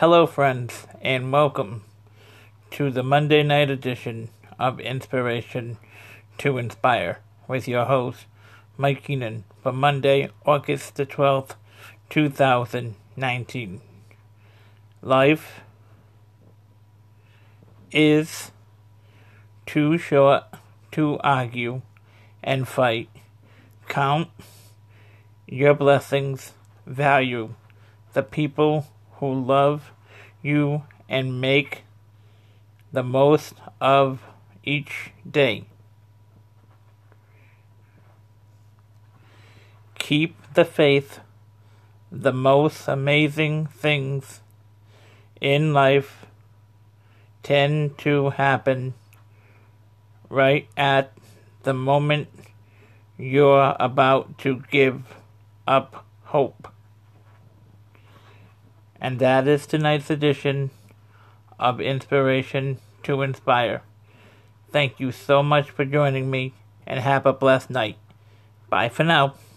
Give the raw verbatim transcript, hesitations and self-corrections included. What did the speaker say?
Hello, friends, and welcome to the Monday night edition of Inspiration to Inspire with your host, Mike Keenan, for Monday, August the twelfth, two thousand nineteen. Life is too short to argue and fight. Count your blessings, value the people who love you, and make the most of each day. Keep the faith. The most amazing things in life tend to happen right at the moment you're about to give up hope. And that is tonight's edition of Inspiration to Inspire. Thank you so much for joining me, and have a blessed night. Bye for now.